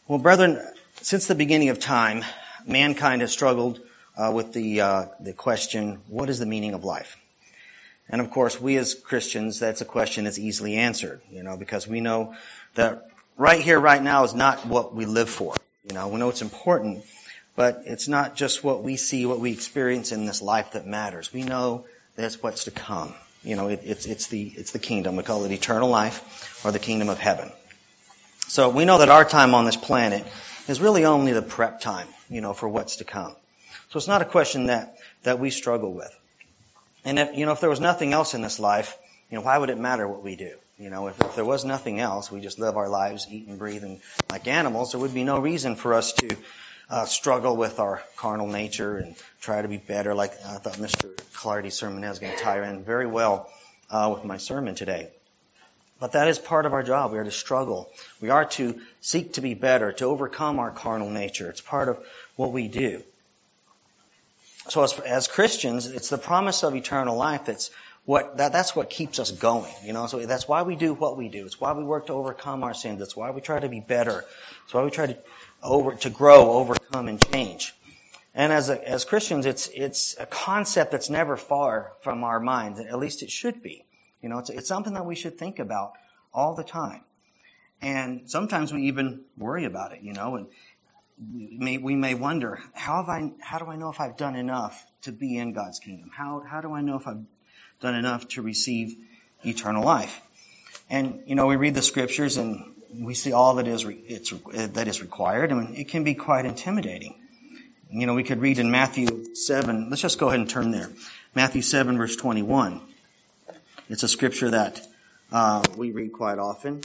Well, brethren, since the beginning of time, mankind has struggled with the question, what is the meaning of life? And of course, we as Christians, that's a question that's easily answered, because we know that right here, right now is not what we live for. We know it's important, but it's not just what we see, what we experience in this life that matters. We know that's what's to come. It's the kingdom. We call it eternal life or the kingdom of heaven. So we know that our time on this planet is really only the prep time, for what's to come. So it's not a question that we struggle with. And if there was nothing else in this life, why would it matter what we do? If there was nothing else, we just live our lives, eat and breathe, and like animals, there would be no reason for us to struggle with our carnal nature and try to be better. Like I thought Mr. Clardy's sermon is going to tie in very well with my sermon today. But that is part of our job. We are to struggle. We are to seek to be better, to overcome our carnal nature. It's part of what we do. So as Christians, it's the promise of eternal life that's what keeps us going. So that's why we do what we do. It's why we work to overcome our sins. It's why we try to be better. It's why we try to grow, overcome, and change. And as Christians, it's a concept that's never far from our minds. At least it should be. It's something that we should think about all the time. And sometimes we even worry about it, and we may wonder, how do I know if I've done enough to be in God's kingdom? How do I know if I've done enough to receive eternal life? And, we read the scriptures and we see all that is required, and it can be quite intimidating. We could read in Matthew 7, let's just go ahead and turn there. Matthew 7 verse 21. It's a scripture that we read quite often.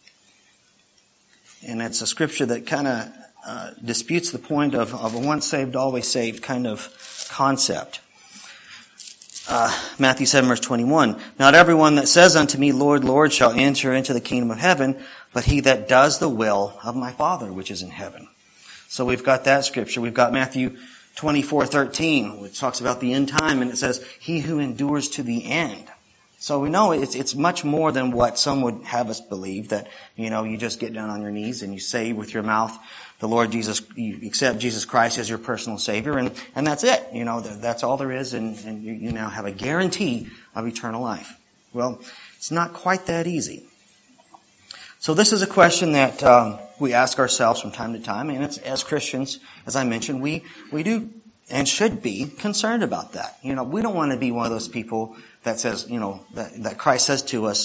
And it's a scripture that kind of disputes the point of a once saved, always saved kind of concept. Matthew 7 verse 21. Not everyone that says unto me, Lord, Lord, shall enter into the kingdom of heaven, but he that does the will of my Father which is in heaven. So we've got that scripture. We've got Matthew 24:13, which talks about the end time, and it says, he who endures to the end. So we know it's much more than what some would have us believe, that, you just get down on your knees and you say with your mouth, the Lord Jesus, you accept Jesus Christ as your personal Savior, and that's it. That's all there is, and you now have a guarantee of eternal life. Well, it's not quite that easy. So this is a question that we ask ourselves from time to time, and it's, as Christians, as I mentioned, we do and should be concerned about that. We don't want to be one of those people that says, that Christ says to us,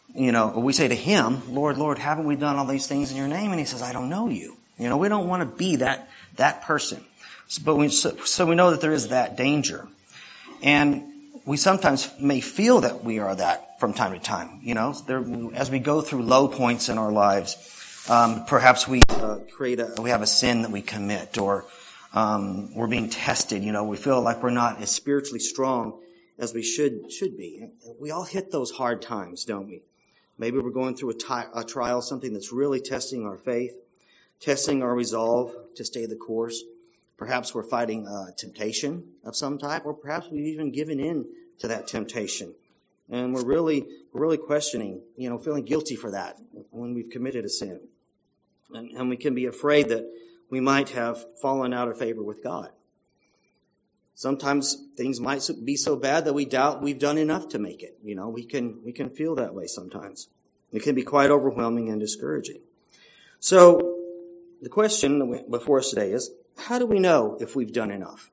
we say to Him, Lord, Lord, haven't we done all these things in your name? And He says, I don't know you. We don't want to be that person. So we know that there is that danger. And we sometimes may feel that we are that from time to time. As we go through low points in our lives, perhaps we we have a sin that we commit, or we're being tested. We feel like we're not as spiritually strong as we should be. We all hit those hard times, don't we? Maybe we're going through a trial, something that's really testing our faith, testing our resolve to stay the course. Perhaps we're fighting temptation of some type, or perhaps we've even given in to that temptation. And we're really questioning, feeling guilty for that when we've committed a sin. And we can be afraid that we might have fallen out of favor with God. Sometimes things might be so bad that we doubt we've done enough to make it. We can feel that way sometimes. It can be quite overwhelming and discouraging. So the question before us today is, how do we know if we've done enough?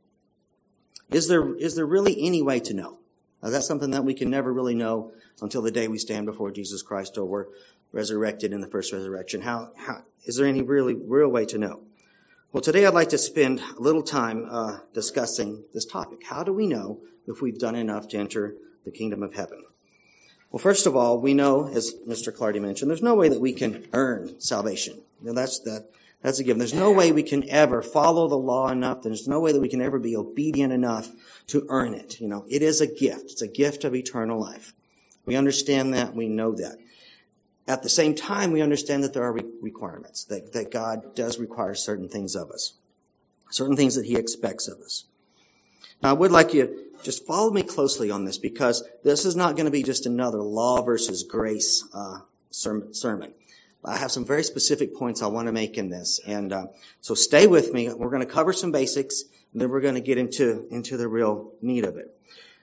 Is there really any way to know? Now, that's something that we can never really know until the day we stand before Jesus Christ or we're resurrected in the first resurrection. How is there any real way to know? Well, today I'd like to spend a little time discussing this topic. How do we know if we've done enough to enter the kingdom of heaven? Well, first of all, we know, as Mr. Clardy mentioned, there's no way that we can earn salvation. That's a given. There's no way we can ever follow the law enough. There's no way that we can ever be obedient enough to earn it. It is a gift. It's a gift of eternal life. We understand that. We know that. At the same time, we understand that there are requirements, that God does require certain things of us, certain things that He expects of us. Now, I would like you to just follow me closely on this, because this is not going to be just another law versus grace sermon. I have some very specific points I want to make in this. And so stay with me. We're going to cover some basics, and then we're going to get into the real meat of it.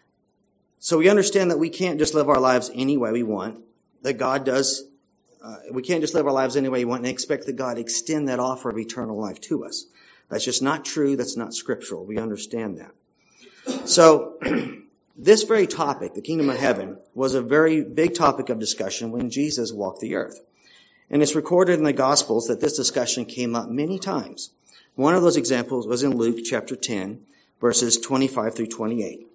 So we understand that we can't just live our lives any way we want, that God does. We can't just live our lives any way we want and expect that God extend that offer of eternal life to us. That's just not true. That's not scriptural. We understand that. So this very topic, the kingdom of heaven, was a very big topic of discussion when Jesus walked the earth. And it's recorded in the Gospels that this discussion came up many times. One of those examples was in Luke chapter 10, verses 25 through 28.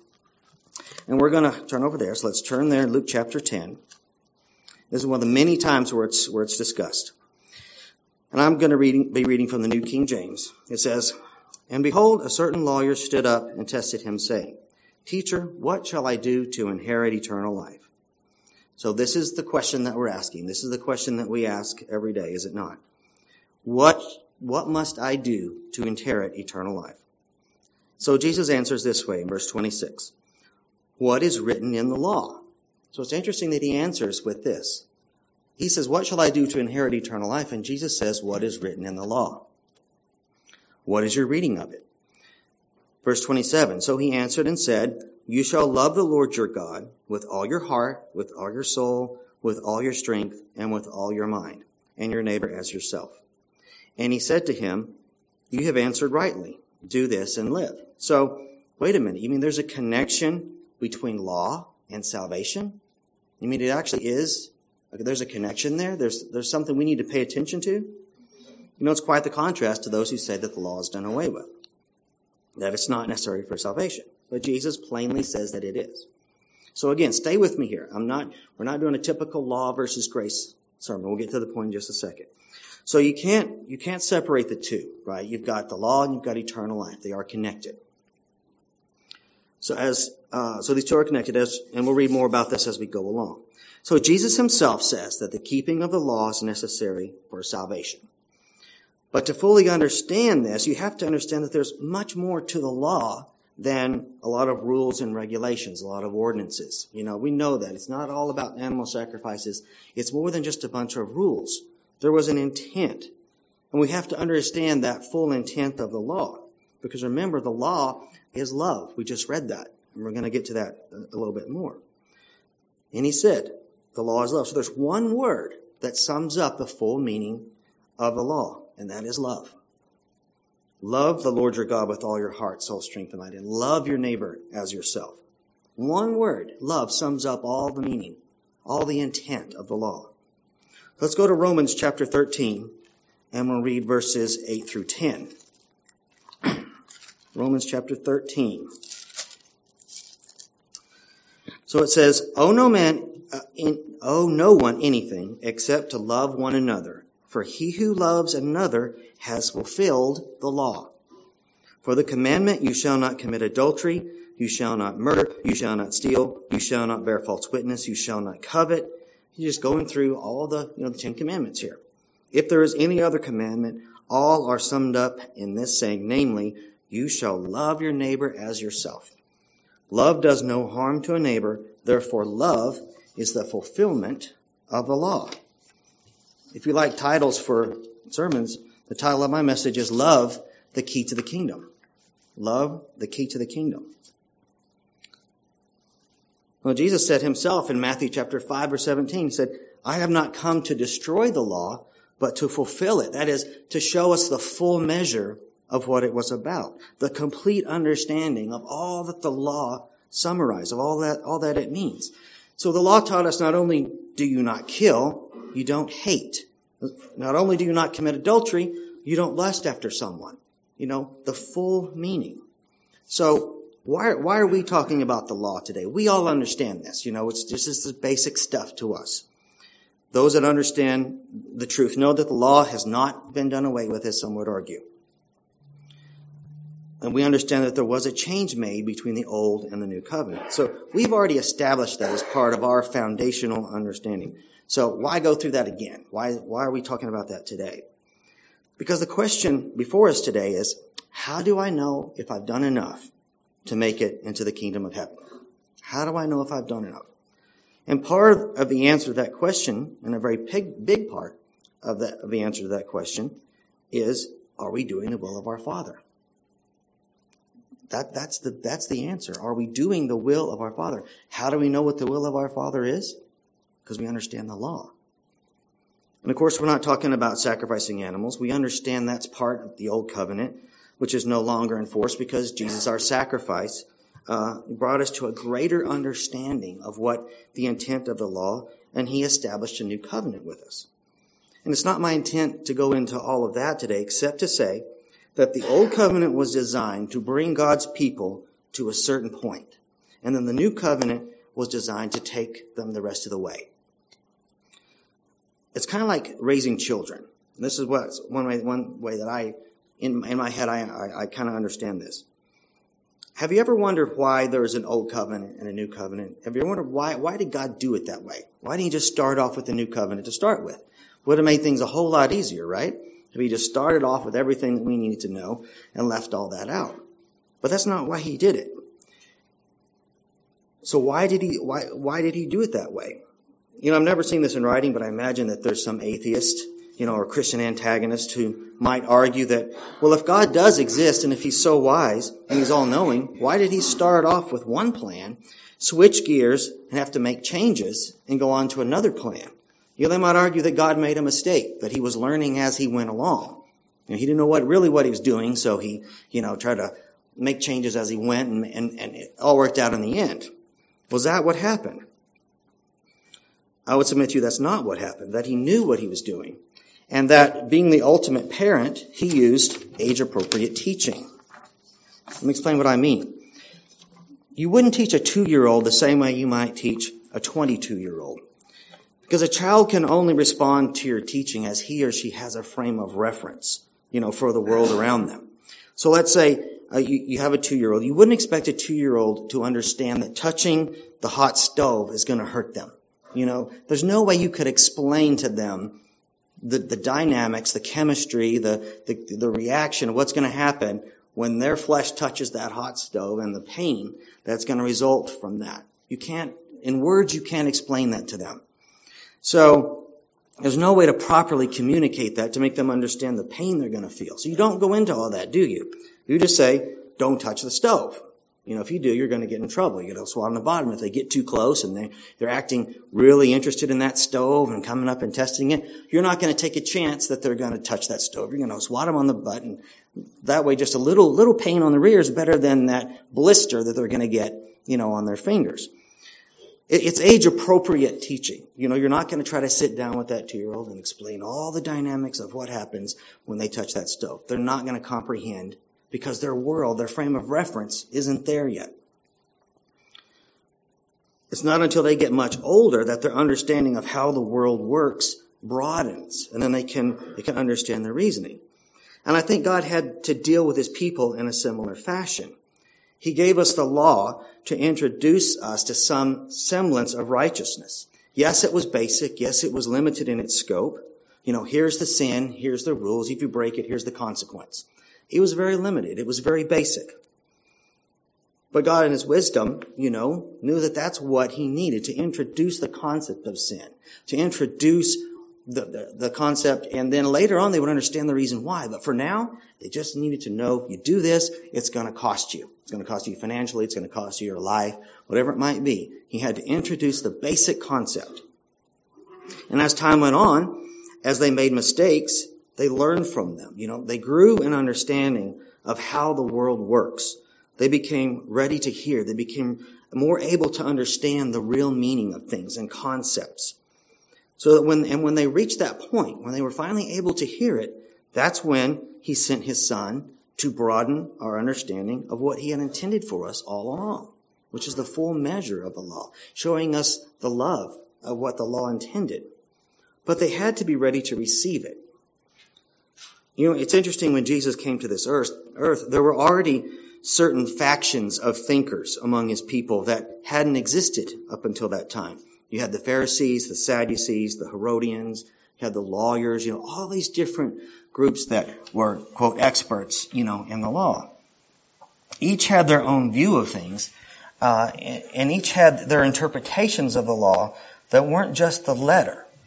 And we're going to turn over there. So let's turn there in Luke chapter 10. This is one of the many times where it's discussed. And I'm going to be reading from the New King James. It says, "And behold, a certain lawyer stood up and tested him, saying, 'Teacher, what shall I do to inherit eternal life?'" So this is the question that we're asking. This is the question that we ask every day, is it not? What must I do to inherit eternal life? So Jesus answers this way in verse 26. "What is written in the law?" So it's interesting that he answers with this. He says, "What shall I do to inherit eternal life?" And Jesus says, "What is written in the law?" What is your reading of it? Verse 27, "So he answered and said, 'You shall love the Lord your God with all your heart, with all your soul, with all your strength, and with all your mind, and your neighbor as yourself.' And he said to him, 'You have answered rightly. Do this and live.'" So, wait a minute. You mean there's a connection between law and salvation? You mean it actually is? There's a connection there? There's something we need to pay attention to? You know, it's quite the contrast to those who say that the law is done away with, that it's not necessary for salvation. But Jesus plainly says that it is. So again, stay with me here. We're not doing a typical law versus grace sermon. We'll get to the point in just a second. So you can't separate the two, right? You've got the law and you've got eternal life. They are connected. So these two are connected, and we'll read more about this as we go along. So Jesus himself says that the keeping of the law is necessary for salvation. But to fully understand this, you have to understand that there's much more to the law than a lot of rules and regulations, a lot of ordinances. You know, we know that. It's not all about animal sacrifices. It's more than just a bunch of rules. There was an intent. And we have to understand that full intent of the law. Because remember, the law is love. We just read that. And we're going to get to that a little bit more. And he said, the law is love. So there's one word that sums up the full meaning of the law, and that is love. Love the Lord your God with all your heart, soul, strength, and mind, and love your neighbor as yourself. One word, love, sums up all the meaning, all the intent of the law. Let's go to Romans chapter 13, and we'll read verses 8 through 10. Romans chapter 13. So it says, owe no one anything except to love one another. For he who loves another has fulfilled the law. For the commandment, you shall not commit adultery, you shall not murder, you shall not steal, you shall not bear false witness, you shall not covet. He's just going through all the 10 commandments here. If there is any other commandment, all are summed up in this saying, namely, you shall love your neighbor as yourself. Love does no harm to a neighbor, therefore love is the fulfillment of the law. If you like titles for sermons, the title of my message is Love, the Key to the Kingdom. Love, the Key to the Kingdom. Well, Jesus said himself in Matthew chapter 5 verse 17, he said, I have not come to destroy the law, but to fulfill it. That is, to show us the full measure of what it was about. The complete understanding of all that the law summarized, of all that it means. So the law taught us not only do you not kill, you don't hate. Not only do you not commit adultery, you don't lust after someone. The full meaning. So why are we talking about the law today? We all understand this. It's just this basic stuff to us. Those that understand the truth know that the law has not been done away with, as some would argue. And we understand that there was a change made between the old and the new covenant. So we've already established that as part of our foundational understanding. So why go through that again? Why are we talking about that today? Because the question before us today is, how do I know if I've done enough to make it into the kingdom of heaven? How do I know if I've done enough? And part of the answer to that question, and a very big part, of the answer to that question is, are we doing the will of our Father? That's the answer. Are we doing the will of our Father? How do we know what the will of our Father is? Because we understand the law. And of course, we're not talking about sacrificing animals. We understand that's part of the old covenant, which is no longer enforced because Jesus, our sacrifice, brought us to a greater understanding of what the intent of the law, and he established a new covenant with us. And it's not my intent to go into all of that today, except to say that the old covenant was designed to bring God's people to a certain point. And then the new covenant was designed to take them the rest of the way. It's kind of like raising children. This is one way that in my head, I kind of understand this. Have you ever wondered why there is an old covenant and a new covenant? Have you ever wondered why did God do it that way? Why didn't he just start off with the new covenant to start with? Would have made things a whole lot easier, right? If he just started off with everything that we needed to know and left all that out. But that's not why he did it. So why did he do it that way? I've never seen this in writing, but I imagine that there's some atheist, or Christian antagonist who might argue that, well, if God does exist and if he's so wise and he's all-knowing, why did he start off with one plan, switch gears, and have to make changes and go on to another plan? They might argue that God made a mistake, that he was learning as he went along. He didn't know what he was doing, so he, tried to make changes as he went, and it all worked out in the end. Was that what happened? I would submit to you that's not what happened, that he knew what he was doing, and that being the ultimate parent, he used age-appropriate teaching. Let me explain what I mean. You wouldn't teach a 2-year-old the same way you might teach a 22-year-old. Because a child can only respond to your teaching as he or she has a frame of reference, for the world around them. So let's say you have a 2-year-old. You wouldn't expect a 2-year-old to understand that touching the hot stove is going to hurt them. There's no way you could explain to them the dynamics, the chemistry, the reaction of what's going to happen when their flesh touches that hot stove and the pain that's going to result from that. In words, you can't explain that to them. So there's no way to properly communicate that to make them understand the pain they're going to feel. So you don't go into all that, do you? You just say, don't touch the stove. If you do, you're going to get in trouble. You're going to swat on the bottom. If they get too close and they're acting really interested in that stove and coming up and testing it, you're not going to take a chance that they're going to touch that stove. You're going to swat them on the butt. And that way, just a little pain on the rear is better than that blister that they're going to get, on their fingers. It's age-appropriate teaching. You're not going to try to sit down with that 2-year-old and explain all the dynamics of what happens when they touch that stove. They're not going to comprehend because their world, their frame of reference, isn't there yet. It's not until they get much older that their understanding of how the world works broadens, and then they can understand the reasoning. And I think God had to deal with his people in a similar fashion. He gave us the law to introduce us to some semblance of righteousness. Yes, it was basic. Yes, it was limited in its scope. Here's the sin. Here's the rules. If you break it, here's the consequence. It was very limited. It was very basic. But God in his wisdom, knew that that's what he needed to introduce the concept of sin, to introduce the concept, and then later on they would understand the reason why. But for now, they just needed to know, if you do this, it's going to cost you. It's going to cost you financially. It's going to cost you your life, whatever it might be. He had to introduce the basic concept. And as time went on, as they made mistakes, they learned from them. They grew in understanding of how the world works. They became ready to hear. They became more able to understand the real meaning of things and concepts. So that when they reached that point, when they were finally able to hear it, that's when he sent his son to broaden our understanding of what he had intended for us all along, which is the full measure of the law, showing us the love of what the law intended. But they had to be ready to receive it. It's interesting, when Jesus came to this earth, there were already certain factions of thinkers among his people that hadn't existed up until that time. You had the Pharisees, the Sadducees, the Herodians, you had the lawyers, all these different groups that were, quote, experts, in the law. Each had their own view of things, and each had their interpretations of the law that weren't just the letter.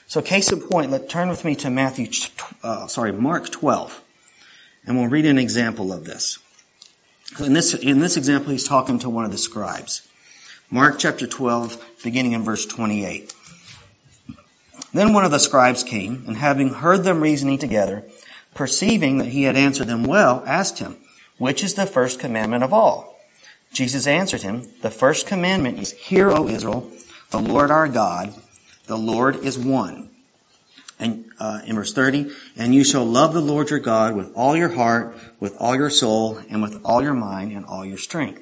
So case in point, turn with me to Mark 12. And we'll read an example of this. In this example, he's talking to one of the scribes. Mark chapter 12, beginning in verse 28. Then one of the scribes came, and having heard them reasoning together, perceiving that he had answered them well, asked him, "Which is the first commandment of all?" Jesus answered him, "The first commandment is, Hear, O Israel, the Lord our God, the Lord is one." And in verse 30, "And you shall love the Lord your God with all your heart, with all your soul, and with all your mind, and all your strength."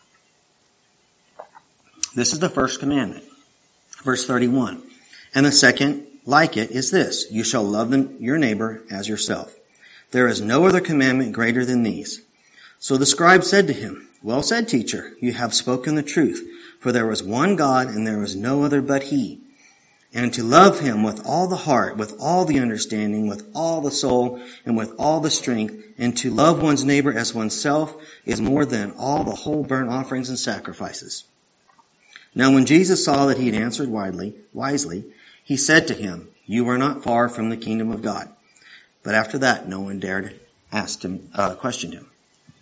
This is the first commandment. Verse 31, "And the second, like it, is this, You shall love your neighbor as yourself. There is no other commandment greater than these." So the scribe said to him, "Well said, teacher, you have spoken the truth. For there was one God, and there was no other but He. And to love Him with all the heart, with all the understanding, with all the soul, and with all the strength, and to love one's neighbor as oneself is more than all the whole burnt offerings and sacrifices." Now when Jesus saw that he had answered wisely, he said to him, "You are not far from the kingdom of God." But after that, no one dared question him.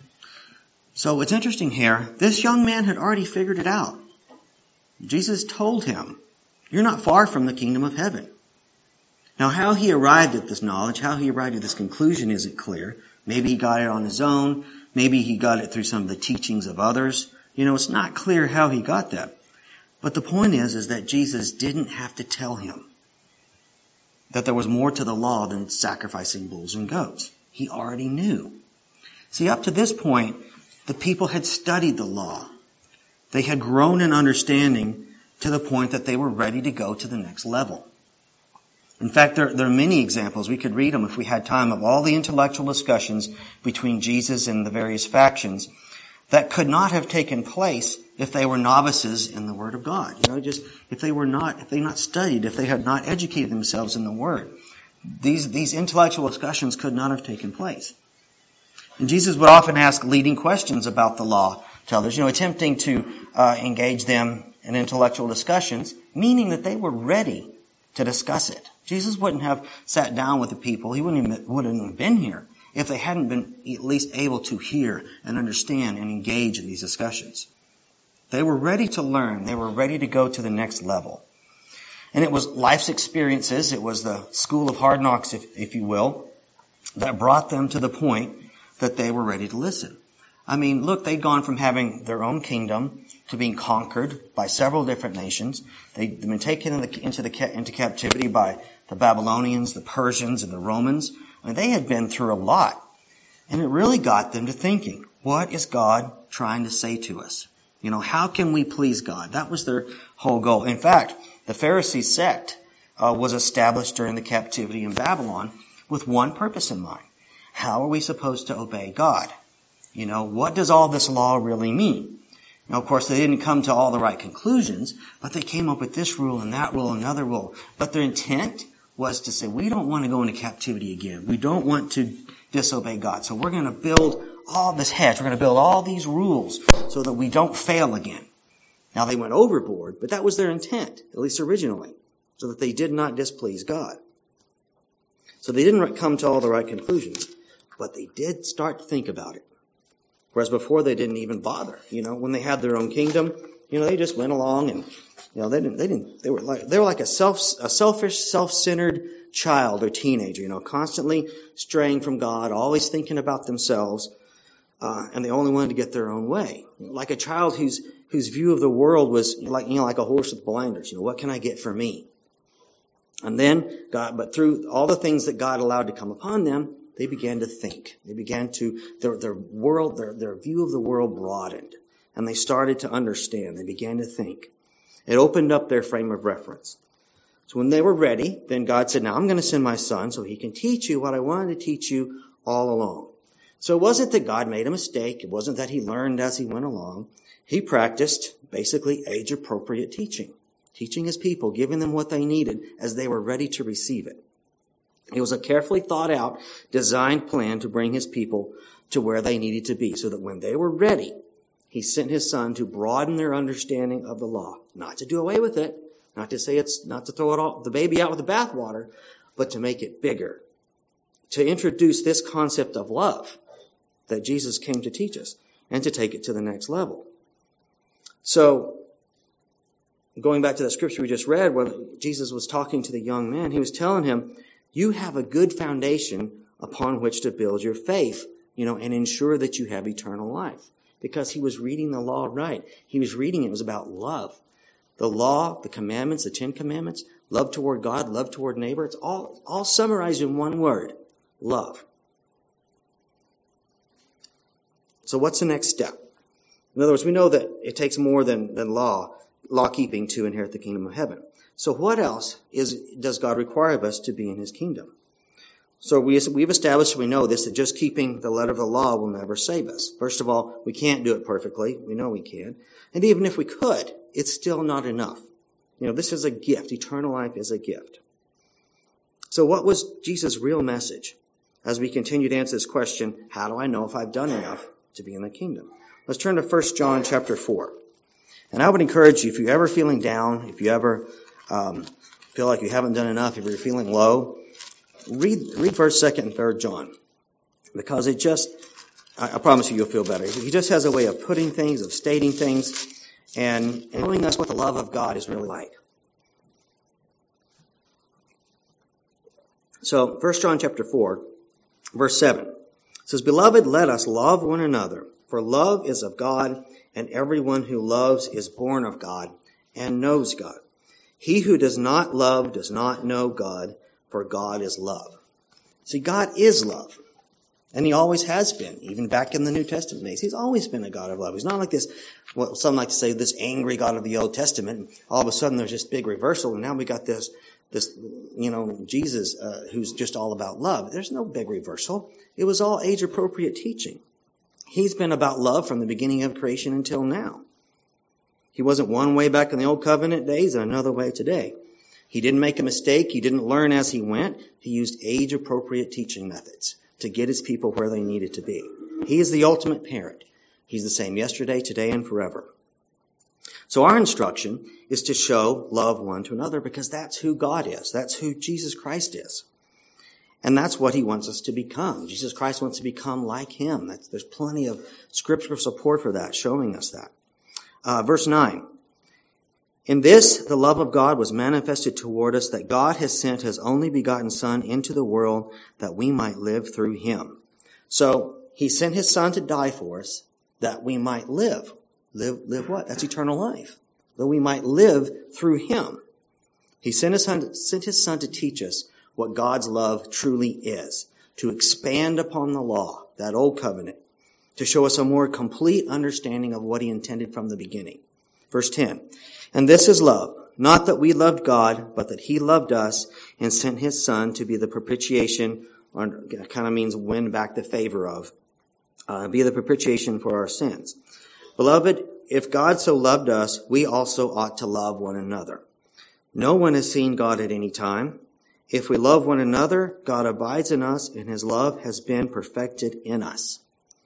So it's interesting here. This young man had already figured it out. Jesus told him, "You're not far from the kingdom of heaven." Now, how he arrived at this knowledge, how he arrived at this conclusion isn't clear. Maybe he got it on his own. Maybe he got it through some of the teachings of others. It's not clear how he got that. But the point is that Jesus didn't have to tell him that there was more to the law than sacrificing bulls and goats. He already knew. See, up to this point, the people had studied the law. They had grown in understanding to the point that they were ready to go to the next level. In fact, there are many examples. We could read them if we had time, of all the intellectual discussions between Jesus and the various factions that could not have taken place if they were novices in the Word of God. If they not studied, if they had not educated themselves in the Word. These intellectual discussions could not have taken place. And Jesus would often ask leading questions about the law to others, attempting to engage them in intellectual discussions, meaning that they were ready to discuss it. Jesus wouldn't have sat down with the people. He wouldn't have been here if they hadn't been at least able to hear and understand and engage in these discussions. They were ready to learn. They were ready to go to the next level. And it was life's experiences, it was the school of hard knocks, if you will, that brought them to the point that they were ready to listen. I mean, look, they'd gone from having their own kingdom to being conquered by several different nations. They'd been taken into captivity by the Babylonians, the Persians, and the Romans. I mean, they had been through a lot. And it really got them to thinking, what is God trying to say to us? How can we please God? That was their whole goal. In fact, the Pharisee sect was established during the captivity in Babylon with one purpose in mind. How are we supposed to obey God? What does all this law really mean? Now, of course, they didn't come to all the right conclusions, but they came up with this rule and that rule and another rule. But their intent was to say, we don't want to go into captivity again. We don't want to disobey God. So we're going to build all this hedge. We're going to build all these rules so that we don't fail again. Now, they went overboard, but that was their intent, at least originally, so that they did not displease God. So they didn't come to all the right conclusions, but they did start to think about it. Whereas before they didn't even bother. When they had their own kingdom, they just went along and, they were like a selfish, self-centered child or teenager, constantly straying from God, always thinking about themselves, and they only wanted to get their own way. Like a child whose view of the world was like a horse with blinders. What can I get for me? And then but through all the things that God allowed to come upon them, they began to think. They began to, their view of the world broadened. And they started to understand. They began to think. It opened up their frame of reference. So when they were ready, then God said, now I'm going to send my son so he can teach you what I wanted to teach you all along. So it wasn't that God made a mistake. It wasn't that he learned as he went along. He practiced basically age-appropriate teaching. Teaching his people, giving them what they needed as they were ready to receive it. It was a carefully thought out, designed plan to bring his people to where they needed to be, so that when they were ready, he sent his son to broaden their understanding of the law. Not to do away with it, Not to say it's not to throw it all, the baby out with the bathwater, but to make it bigger. To introduce this concept of love that Jesus came to teach us and to take it to the next level. So, going back to that scripture we just read, when Jesus was talking to the young man, he was telling him, you have a good foundation upon which to build your faith, and ensure that you have eternal life. Because he was reading the law right. He was reading it was about love. The law, the commandments, the 10 commandments, love toward God, love toward neighbor, it's all summarized in one word, love. So what's the next step? In other words, we know that it takes more than law keeping to inherit the kingdom of heaven. So what else does God require of us to be in his kingdom? So we've established, we know this, that just keeping the letter of the law will never save us. First of all, we can't do it perfectly. We know we can't. And even if we could, it's still not enough. This is a gift. Eternal life is a gift. So what was Jesus' real message? As we continue to answer this question, how do I know if I've done enough to be in the kingdom? Let's turn to 1 John chapter 4. And I would encourage you, if you're ever feeling down, if you ever feel like you haven't done enough, if you're feeling low, read 1st, 2nd, and 3rd John. Because I promise you'll feel better. He just has a way of putting things, of stating things, and showing us what the love of God is really like. So, 1 John chapter 4, verse 7 says, Beloved, let us love one another, for love is of God, and everyone who loves is born of God and knows God. He who does not love does not know God, for God is love. See, God is love. And he always has been, even back in the New Testament days. He's always been a God of love. He's not like this, what some like to say, this angry God of the Old Testament. And all of a sudden there's this big reversal, and now we got this Jesus who's just all about love. There's no big reversal. It was all age-appropriate teaching. He's been about love from the beginning of creation until now. He wasn't one way back in the Old Covenant days and another way today. He didn't make a mistake. He didn't learn as he went. He used age-appropriate teaching methods to get his people where they needed to be. He is the ultimate parent. He's the same yesterday, today, and forever. So our instruction is to show love one to another because that's who God is. That's who Jesus Christ is. And that's what he wants us to become. Jesus Christ wants to become like him. There's plenty of scriptural support for that, showing us that. Verse 9. In this, the love of God was manifested toward us, that God has sent his only begotten Son into the world that we might live through him. So he sent his Son to die for us that we might live. Live what? That's eternal life. That we might live through him. He sent his Son to teach us what God's love truly is, to expand upon the law, that old covenant, to show us a more complete understanding of what he intended from the beginning. Verse 10, and this is love, not that we loved God, but that he loved us and sent his Son to be the propitiation, or it kind of means win back the favor of, be the propitiation for our sins. Beloved, if God so loved us, we also ought to love one another. No one has seen God at any time. If we love one another, God abides in us, and his love has been perfected in us.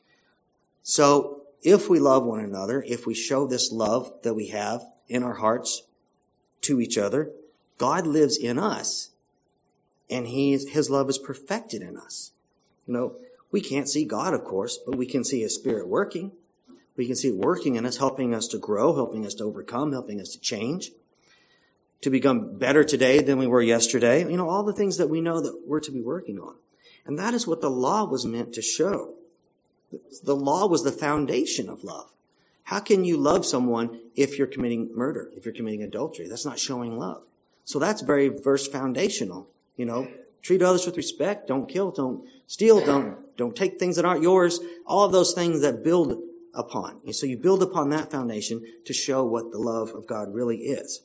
So, if we love one another, if we show this love that we have in our hearts to each other, God lives in us, and his love is perfected in us. We can't see God, of course, but we can see his Spirit working. We can see it working in us, helping us to grow, helping us to overcome, helping us to change, to become better today than we were yesterday. All the things that we know that we're to be working on. And that is what the law was meant to show. The law was the foundation of love. How can you love someone if you're committing murder, if you're committing adultery? That's not showing love. So that's very verse foundational. Treat others with respect, don't kill, don't steal, don't take things that aren't yours. All of those things that build upon. And so you build upon that foundation to show what the love of God really is.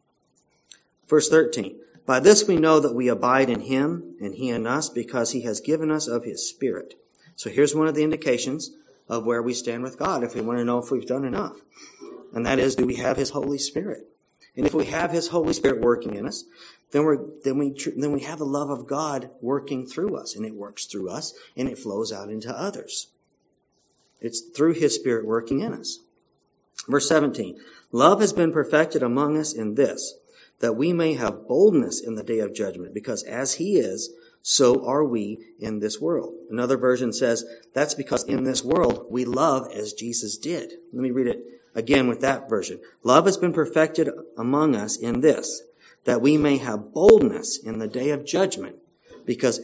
Verse 13, by this we know that we abide in him and he in us because he has given us of his Spirit. So here's one of the indications of where we stand with God if we want to know if we've done enough. And that is, do we have his Holy Spirit? And if we have his Holy Spirit working in us, then we have the love of God working through us, and it works through us, and it flows out into others. It's through his Spirit working in us. Verse 17, love has been perfected among us in this, that we may have boldness in the day of judgment, because as he is, so are we in this world. Another version says, that's because in this world we love as Jesus did. Let me read it again with that version. Love has been perfected among us in this, that we may have boldness in the day of judgment, because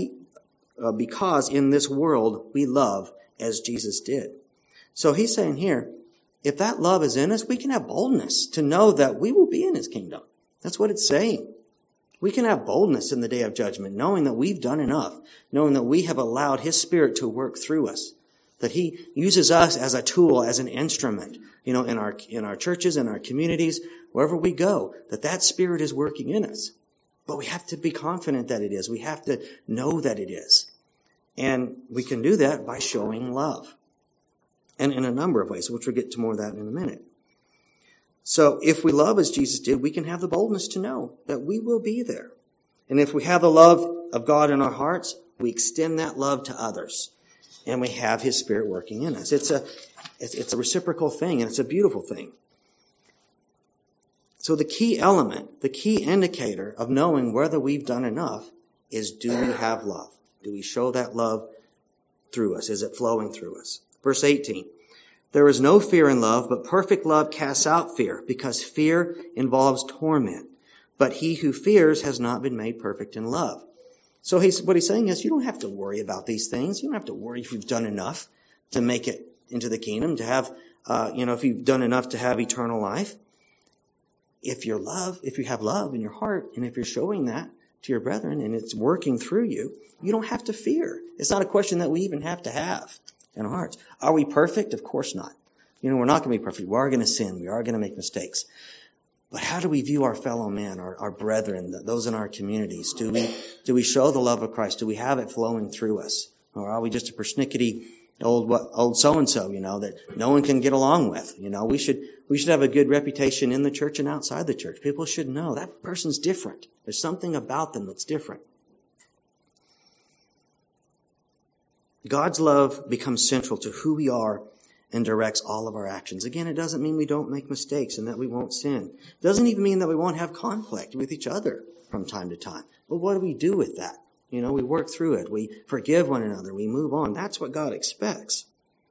in this world we love as Jesus did. So he's saying here, if that love is in us, we can have boldness to know that we will be in his kingdom. That's what it's saying. We can have boldness in the day of judgment, knowing that we've done enough, knowing that we have allowed his Spirit to work through us, that he uses us as a tool, as an instrument, in our churches, in our communities, wherever we go, that Spirit is working in us. But we have to be confident that it is. We have to know that it is. And we can do that by showing love. And in a number of ways, which we'll get to more of that in a minute. So if we love as Jesus did, we can have the boldness to know that we will be there. And if we have the love of God in our hearts, we extend that love to others. And we have his Spirit working in us. It's a reciprocal thing, and it's a beautiful thing. So the key element, the key indicator of knowing whether we've done enough is, do we have love? Do we show that love through us? Is it flowing through us? Verse 18. There is no fear in love, but perfect love casts out fear, because fear involves torment. But he who fears has not been made perfect in love. So what he's saying is, you don't have to worry about these things. You don't have to worry if you've done enough to make it into the kingdom, to have, if you've done enough to have eternal life. If you have love in your heart, and if you're showing that to your brethren, and it's working through you, you don't have to fear. It's not a question that we even have to have in our hearts. Are we perfect? Of course not. We're not going to be perfect. We are going to sin. We are going to make mistakes. But how do we view our fellow men, our brethren, those in our communities? Do we show the love of Christ? Do we have it flowing through us? Or are we just a persnickety old so-and-so, that no one can get along with? We should have a good reputation in the church and outside the church. People should know that person's different. There's something about them that's different. God's love becomes central to who we are and directs all of our actions. Again, it doesn't mean we don't make mistakes and that we won't sin. It doesn't even mean that we won't have conflict with each other from time to time. But what do we do with that? We work through it. We forgive one another. We move on. That's what God expects.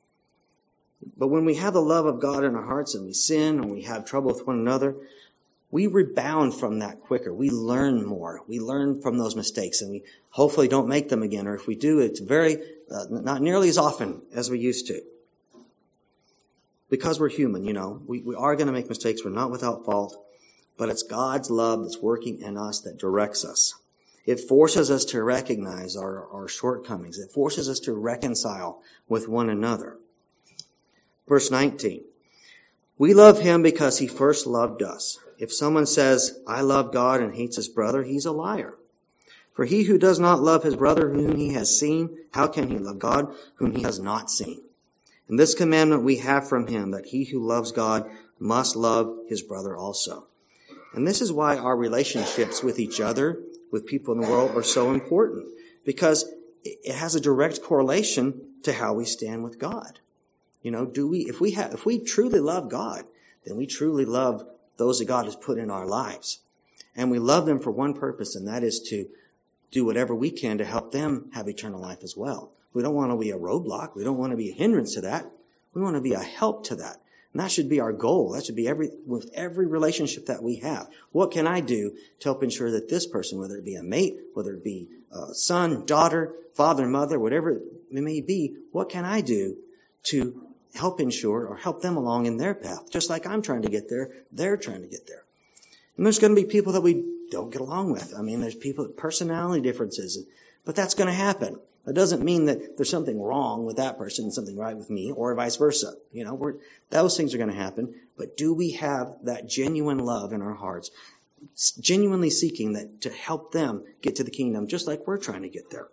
But when we have the love of God in our hearts and we sin and we have trouble with one another, we rebound from that quicker. We learn more. We learn from those mistakes, and we hopefully don't make them again. Or if we do, it's not nearly as often as we used to. Because we're human, we are going to make mistakes. We're not without fault. But it's God's love that's working in us that directs us. It forces us to recognize our shortcomings. It forces us to reconcile with one another. Verse 19. We love him because he first loved us. If someone says, I love God, and hates his brother, he's a liar. For he who does not love his brother whom he has seen, how can he love God whom he has not seen? And this commandment we have from him, that he who loves God must love his brother also. And this is why our relationships with each other, with people in the world, are so important. Because it has a direct correlation to how we stand with God. If we truly love God, then we truly love those that God has put in our lives. And we love them for one purpose, and that is to do whatever we can to help them have eternal life as well. We don't want to be a roadblock. We don't want to be a hindrance to that. We want to be a help to that. And that should be our goal. That should be with every relationship that we have. What can I do to help ensure that this person, whether it be a mate, whether it be a son, daughter, father, mother, whatever it may be, what can I do to help ensure or help them along in their path? Just like I'm trying to get there, they're trying to get there. And there's going to be people that we don't get along with. There's people with personality differences, but that's going to happen. That doesn't mean that there's something wrong with that person and something right with me, or vice versa. Those things are going to happen. But do we have that genuine love in our hearts, genuinely seeking that to help them get to the kingdom, just like we're trying to get there?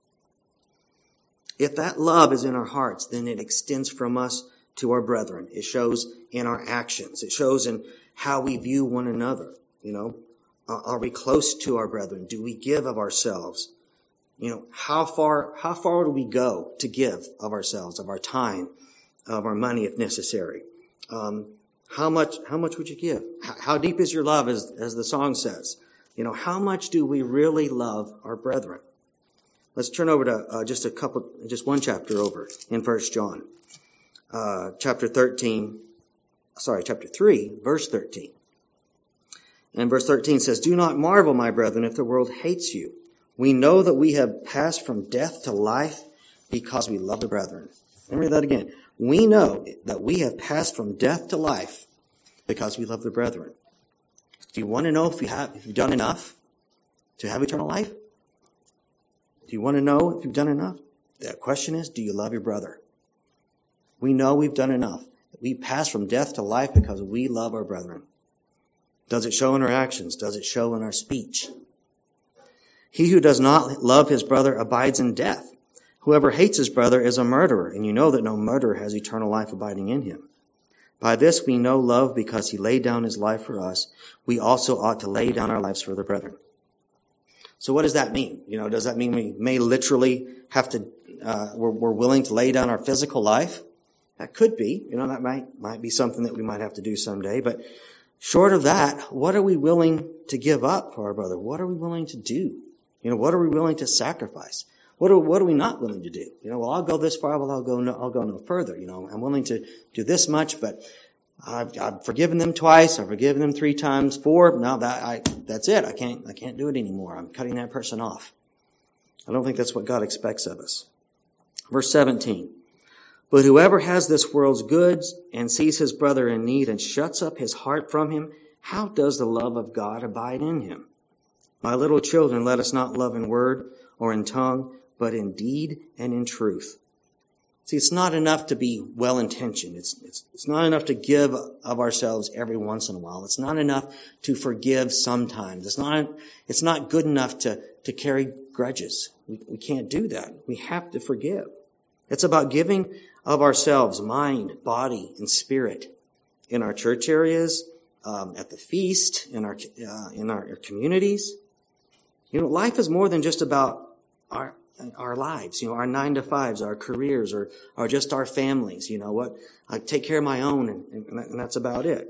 If that love is in our hearts, then it extends from us to our brethren. It shows in our actions. It shows in how we view one another. Are we close to our brethren? Do we give of ourselves? How far do we go to give of ourselves, of our time, of our money if necessary? How much would you give? How deep is your love, as the song says? How much do we really love our brethren? Let's turn over to just one chapter over in 1 John. Chapter 3, verse 13. And verse 13 says, "Do not marvel, my brethren, if the world hates you. We know that we have passed from death to life because we love the brethren." Let me read that again. We know that we have passed from death to life because we love the brethren. Do you want to know if you've done enough to have eternal life? Do you want to know if you've done enough? The question is, do you love your brother? We know we've done enough. We pass from death to life because we love our brethren. Does it show in our actions? Does it show in our speech? He who does not love his brother abides in death. Whoever hates his brother is a murderer, and you know that no murderer has eternal life abiding in him. By this we know love, because he laid down his life for us. We also ought to lay down our lives for the brethren. So what does that mean? Does that mean we may literally have to, we're willing to lay down our physical life? That could be. That might be something that we might have to do someday. But short of that, what are we willing to give up for our brother? What are we willing to do? What are we willing to sacrifice? What are we not willing to do? I'll go this far, but I'll go no further. I'm willing to do this much, but I've forgiven them twice. I've forgiven them 3 times, 4. Now that's it. I can't do it anymore. I'm cutting that person off. I don't think that's what God expects of us. Verse 17. But whoever has this world's goods and sees his brother in need and shuts up his heart from him, how does the love of God abide in him? My little children, let us not love in word or in tongue, but in deed and in truth. See, it's not enough to be well-intentioned. It's not enough to give of ourselves every once in a while. It's not enough to forgive sometimes. It's not good enough to carry grudges. We can't do that. We have to forgive. It's about giving of ourselves, mind, body, and spirit, in our church areas, at the feast, in our communities. Life is more than just about our lives, our 9-to-5s, our careers, or just our families. I take care of my own, and that's about it.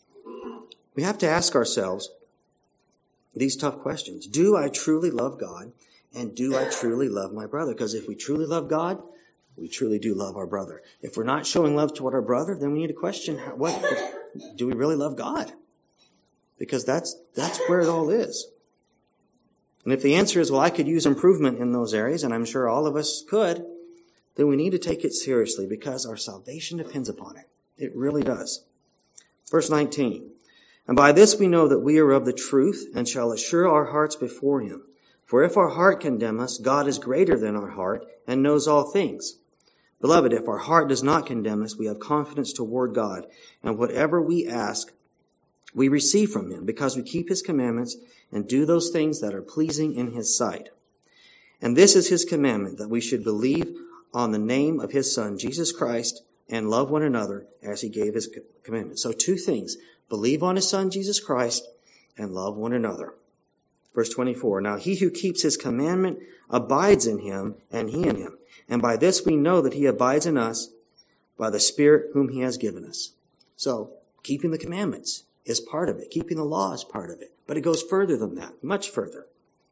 We have to ask ourselves these tough questions. Do I truly love God? And do I truly love my brother? Because if we truly love God, we truly do love our brother. If we're not showing love toward our brother, then we need to question, do we really love God? Because that's where it all is. And if the answer is, well, I could use improvement in those areas, and I'm sure all of us could, then we need to take it seriously, because our salvation depends upon it. It really does. Verse 19. And by this we know that we are of the truth, and shall assure our hearts before him. For if our heart condemn us, God is greater than our heart, and knows all things. Beloved, if our heart does not condemn us, we have confidence toward God, and whatever we ask, we receive from him, because we keep his commandments and do those things that are pleasing in his sight. And this is his commandment, that we should believe on the name of his Son, Jesus Christ, and love one another as he gave his commandment. So 2 things. Believe on his Son, Jesus Christ, and love one another. Verse 24. Now he who keeps his commandment abides in him, and he in him. And by this we know that he abides in us, by the Spirit whom he has given us. So, keeping the commandments is part of it. Keeping the law is part of it. But it goes further than that, much further.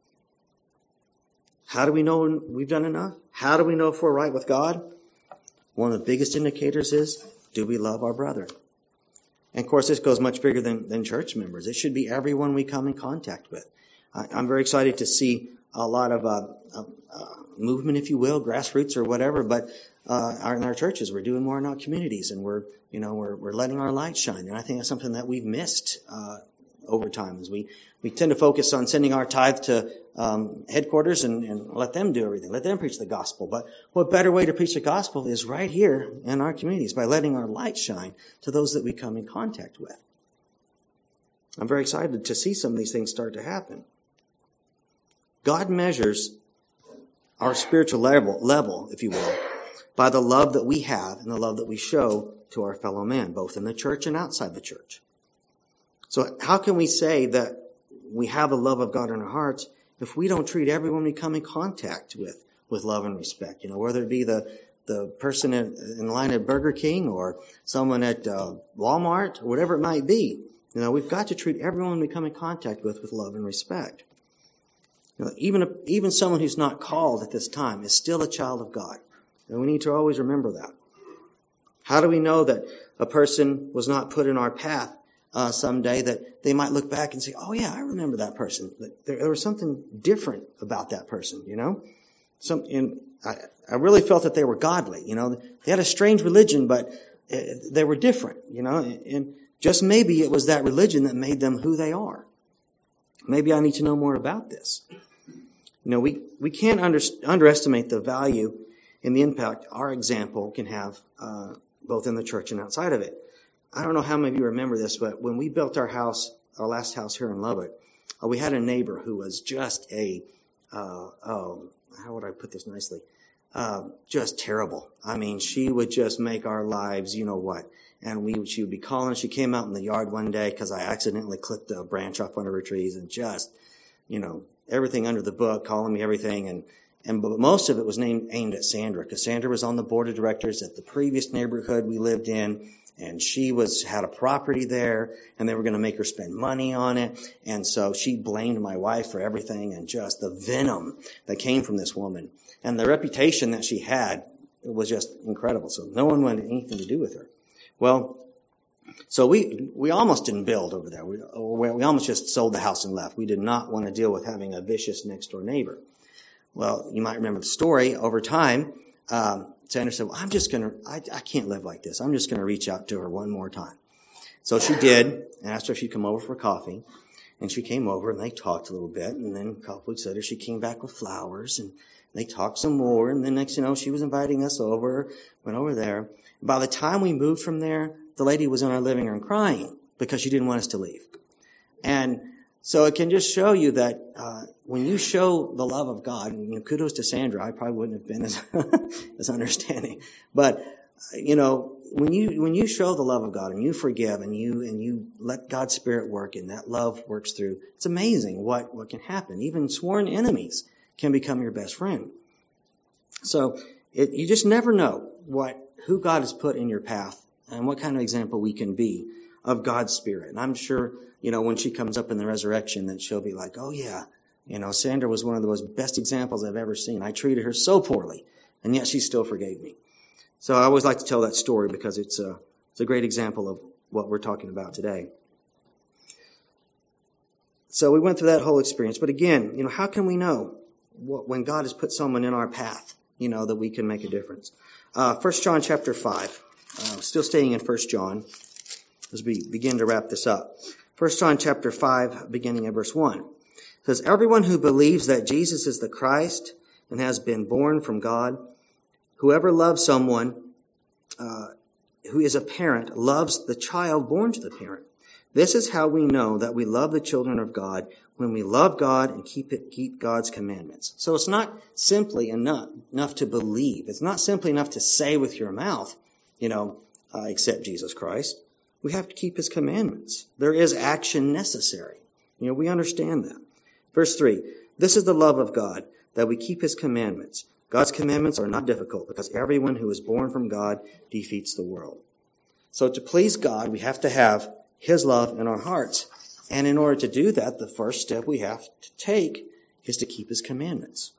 How do we know we've done enough? How do we know if we're right with God? One of the biggest indicators is, do we love our brother? And of course, this goes much bigger than church members. It should be everyone we come in contact with. I'm very excited to see a lot of movement, if you will, grassroots or whatever, but in our churches, we're doing more in our communities, and we're letting our light shine. And I think that's something that we've missed over time, is we tend to focus on sending our tithe to headquarters and let them do everything, let them preach the gospel. But what better way to preach the gospel is right here in our communities, by letting our light shine to those that we come in contact with. I'm very excited to see some of these things start to happen. God measures our spiritual level, if you will, by the love that we have and the love that we show to our fellow man, both in the church and outside the church. So how can we say that we have the love of God in our hearts if we don't treat everyone we come in contact with love and respect? Whether it be the the person in line at Burger King or someone at Walmart or whatever it might be. We've got to treat everyone we come in contact with love and respect. Even someone who's not called at this time is still a child of God. And we need to always remember that. How do we know that a person was not put in our path someday, that they might look back and say, oh yeah, I remember that person. There was something different about that person, I really felt that they were godly, They had a strange religion, but they were different, And just maybe it was that religion that made them who they are. Maybe I need to know more about this. We can't underestimate the value and the impact our example can have both in the church and outside of it. I don't know how many of you remember this, but when we built our last house here in Lubbock, we had a neighbor who was just how would I put this nicely? Just terrible. I mean, she would just make our lives, you know what. And she would be calling. She came out in the yard one day because I accidentally clipped a branch off one of her trees and just, everything under the book, calling me everything. But most of it was aimed at Sandra, because Sandra was on the board of directors at the previous neighborhood we lived in, and she had a property there, and they were going to make her spend money on it. And so she blamed my wife for everything, and just the venom that came from this woman. And the reputation that she had was just incredible. So no one wanted anything to do with her. Well, so we almost didn't build over there. We almost just sold the house and left. We did not want to deal with having a vicious next door neighbor. Well, you might remember the story. Over time, Sandra said, well, I can't live like this. I'm just going to reach out to her one more time. So she did, and asked her if she'd come over for coffee. And she came over, and they talked a little bit. And then a couple weeks later, she came back with flowers, and they talked some more. And then next thing you know, she was inviting us over, went over there. By the time we moved from there, the lady was in our living room crying because she didn't want us to leave. And so it can just show you that when you show the love of God, and kudos to Sandra, I probably wouldn't have been as understanding. But when you show the love of God and you forgive and you let God's Spirit work and that love works through, it's amazing what can happen. Even sworn enemies can become your best friend. So you just never know who God has put in your path and what kind of example we can be of God's Spirit. And I'm sure, when she comes up in the resurrection, that she'll be like, oh yeah, Sandra was one of the most best examples I've ever seen. I treated her so poorly, and yet she still forgave me. So I always like to tell that story because it's a great example of what we're talking about today. So we went through that whole experience. But again, how can we know when God has put someone in our path, that we can make a difference? 1 John chapter 5. Still staying in 1 John as we begin to wrap this up. 1 John chapter 5, beginning at verse 1. It says, everyone who believes that Jesus is the Christ and has been born from God, whoever loves someone who is a parent loves the child born to the parent. This is how we know that we love the children of God, when we love God and keep God's commandments. So it's not simply enough to believe. It's not simply enough to say with your mouth, I accept Jesus Christ. We have to keep his commandments. There is action necessary. We understand that. Verse 3, this is the love of God, that we keep his commandments. God's commandments are not difficult, because everyone who is born from God defeats the world. So to please God, we have to have his love in our hearts. And in order to do that, the first step we have to take is to keep his commandments.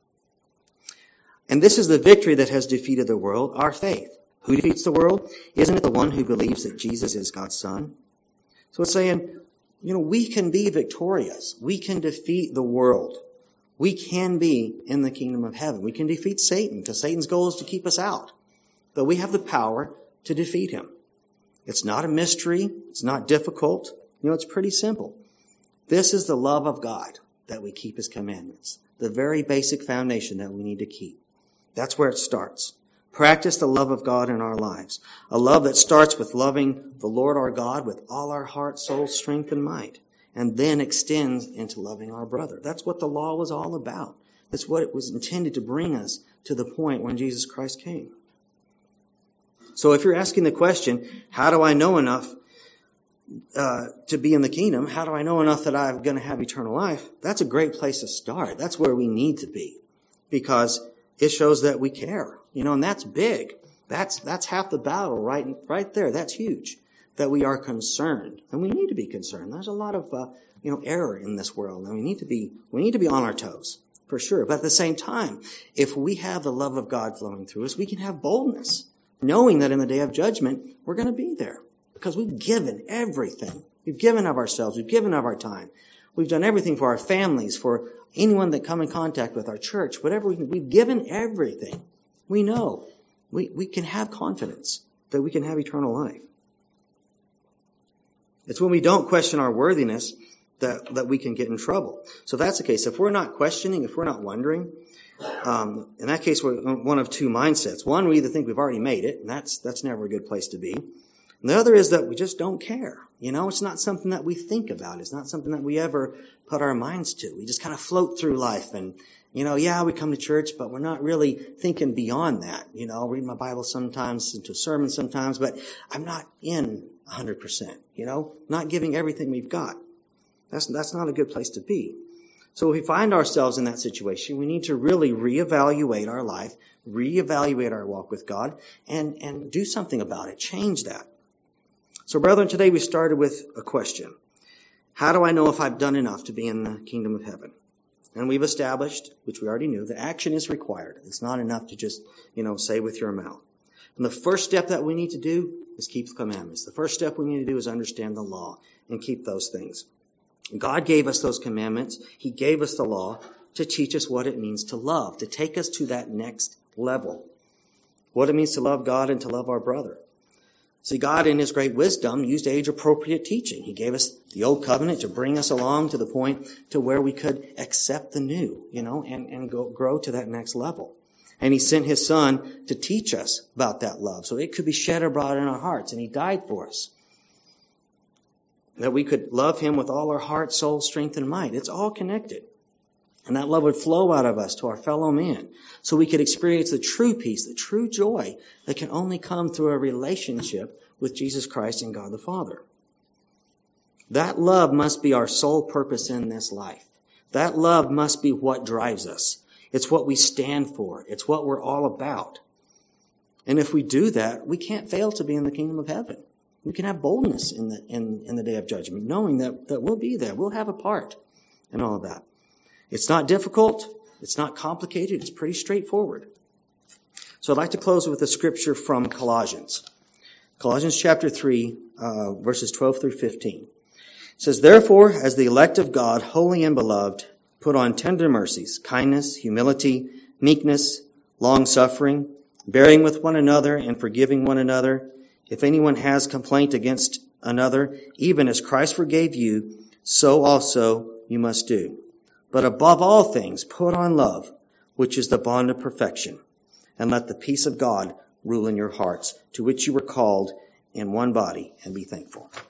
And this is the victory that has defeated the world, our faith. Who defeats the world? Isn't it the one who believes that Jesus is God's Son? So it's saying, we can be victorious. We can defeat the world. We can be in the kingdom of heaven. We can defeat Satan, because Satan's goal is to keep us out. But we have the power to defeat him. It's not a mystery. It's not difficult. It's pretty simple. This is the love of God, that we keep his commandments. The very basic foundation that we need to keep. That's where it starts. Practice the love of God in our lives. A love that starts with loving the Lord our God with all our heart, soul, strength, and might. And then extends into loving our brother. That's what the law was all about. That's what it was intended to bring us to the point when Jesus Christ came. So if you're asking the question, how do I know enough to be in the kingdom? How do I know enough that I'm going to have eternal life? That's a great place to start. That's where we need to be. Because it shows that we care, and that's big. That's half the battle right there. That's huge, that we are concerned, and we need to be concerned. There's a lot of, error in this world, and we need to be on our toes, for sure. But at the same time, if we have the love of God flowing through us, we can have boldness, knowing that in the day of judgment, we're going to be there because we've given everything. We've given of ourselves. We've given of our time. We've done everything for our families, for anyone that come in contact with our church, whatever we've given everything. We know we can have confidence that we can have eternal life. It's when we don't question our worthiness that we can get in trouble. So if that's the case, if we're not questioning, if we're not wondering, in that case, we're one of two mindsets. One, we either think we've already made it, and that's never a good place to be. And the other is that we just don't care. It's not something that we think about. It's not something that we ever put our minds to. We just kind of float through life and, we come to church, but we're not really thinking beyond that. Read my Bible sometimes, into sermons sometimes, but I'm not in 100%, not giving everything we've got. That's not a good place to be. So if we find ourselves in that situation, we need to really reevaluate our life, reevaluate our walk with God, and do something about it, change that. So brethren, today we started with a question. How do I know if I've done enough to be in the kingdom of heaven? And we've established, which we already knew, that action is required. It's not enough to just, say with your mouth. And the first step that we need to do is keep the commandments. The first step we need to do is understand the law and keep those things. God gave us those commandments. He gave us the law to teach us what it means to love, to take us to that next level. What it means to love God and to love our brother. See, God in His great wisdom used age-appropriate teaching. He gave us the old covenant to bring us along to the point to where we could accept the new, and grow to that next level. And He sent His Son to teach us about that love. So it could be shed abroad in our hearts, and He died for us. That we could love Him with all our heart, soul, strength, and might. It's all connected. And that love would flow out of us to our fellow man. So we could experience the true peace, the true joy that can only come through a relationship with Jesus Christ and God the Father. That love must be our sole purpose in this life. That love must be what drives us. It's what we stand for. It's what we're all about. And if we do that, we can't fail to be in the kingdom of heaven. We can have boldness in the day of judgment, knowing that we'll be there. We'll have a part in all of that. It's not difficult. It's not complicated. It's pretty straightforward. So I'd like to close with a scripture from Colossians. Colossians chapter 3, verses 12 through 15. It says, "Therefore, as the elect of God, holy and beloved, put on tender mercies, kindness, humility, meekness, long-suffering, bearing with one another and forgiving one another. If anyone has complaint against another, even as Christ forgave you, so also you must do. But above all things, put on love, which is the bond of perfection. And let the peace of God rule in your hearts, to which you were called in one body, and be thankful."